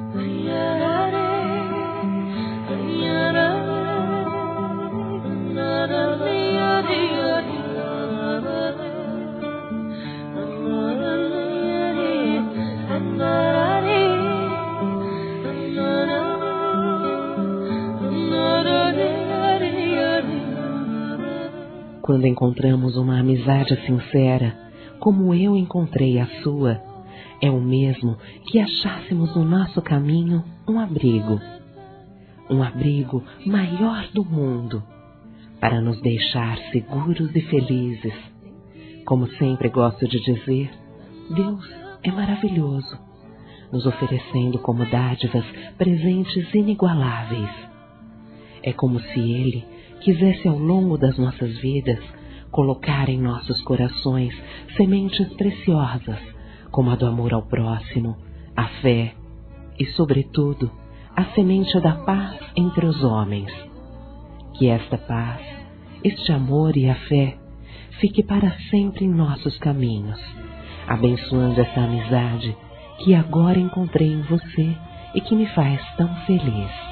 Quando encontramos uma amizade sincera, como eu encontrei a sua, é o mesmo que achássemos no nosso caminho um abrigo maior do mundo, para nos deixar seguros e felizes. Como sempre gosto de dizer, Deus é maravilhoso, nos oferecendo como dádivas presentes inigualáveis. É como se Ele quisesse ao longo das nossas vidas colocar em nossos corações sementes preciosas, como a do amor ao próximo, a fé e, sobretudo, a semente da paz entre os homens. Que esta paz, este amor e a fé fique para sempre em nossos caminhos, abençoando essa amizade que agora encontrei em você e que me faz tão feliz.